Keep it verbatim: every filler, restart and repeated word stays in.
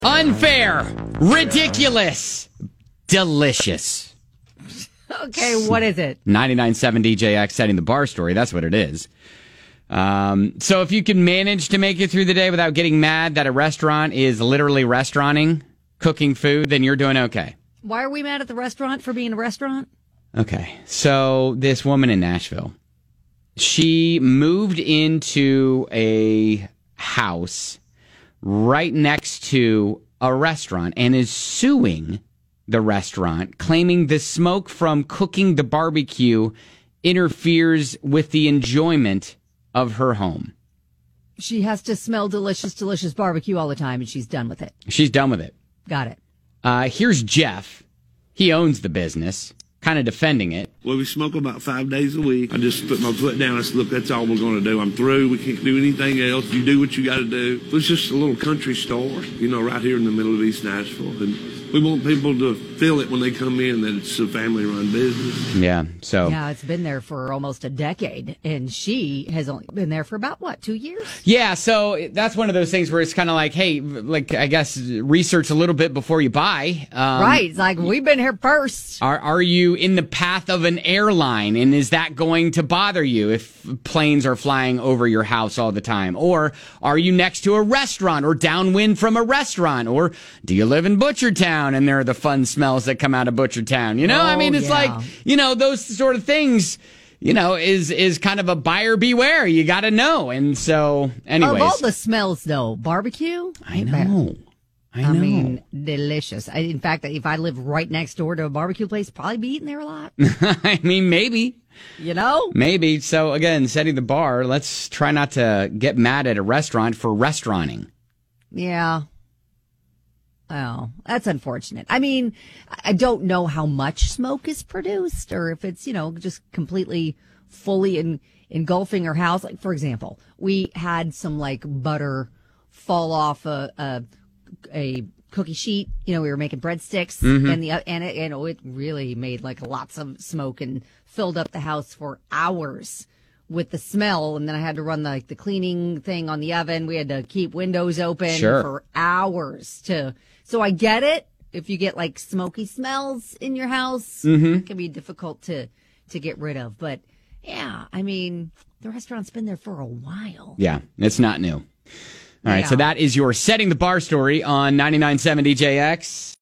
Unfair, ridiculous, delicious. Okay, what is it? ninety-nine point seven D J X setting the bar story. That's what it is. Um, so if you can manage to make it through the day without getting mad that a restaurant is literally restauranting, cooking food, then you're doing okay. Why are we mad at the restaurant for being a restaurant? Okay, so this woman in Nashville, she moved into a house right next to a restaurant and is suing the restaurant, claiming the smoke from cooking the barbecue interferes with the enjoyment of her home. She has to smell delicious, delicious barbecue all the time, and she's done with it. She's done with it. Got it. Uh, here's Jeff. He owns the business, kind of defending it. Well, we smoke about five days a week. I just put my foot down and said, look, that's all we're going to do. I'm through. We can't do anything else. You do what you got to do. It was just a little country store, you know, right here in the middle of East Nashville. And we want people to feel it when they come in, that it's a family-run business. Yeah, so... Yeah, it's been there for almost a decade, and she has only been there for about, what, two years? Yeah, so that's one of those things where it's kind of like, hey, like, I guess, research a little bit before you buy. Um, right, it's like, we've been here first. Are, are you in the path of an airline, and is that going to bother you if planes are flying over your house all the time? Or are you next to a restaurant or downwind from a restaurant? Or do you live in Butchertown? And there are the fun smells that come out of Butchertown. You know, oh, I mean, it's yeah. like, you know, those sort of things, you know, is is kind of a buyer beware. You got to know. And so, anyways. Of all the smells, though, barbecue? I know. I know. I mean, delicious. I, in fact, if I lived right next door to a barbecue place, probably be eating there a lot. I mean, maybe. You know? Maybe. So, again, setting the bar, let's try not to get mad at a restaurant for restauranting. Yeah. Oh, that's unfortunate. I mean, I don't know how much smoke is produced or if it's, you know, just completely fully in, engulfing her house. Like, for example, we had some like butter fall off a, a, a cookie sheet. You know, we were making breadsticks Mm-hmm. and the, and it, you know, it really made like lots of smoke and filled up the house for hours with the smell. And then I had to run the, like the cleaning thing on the oven. We had to keep windows open Sure. for hours to, so I get it. If you get like smoky smells in your house, Mm-hmm. it can be difficult to, to get rid of. But yeah, I mean, the restaurant's been there for a while. Yeah, it's not new. All right, Yeah. so that is your Setting the Bar story on ninety-nine point seven D J X.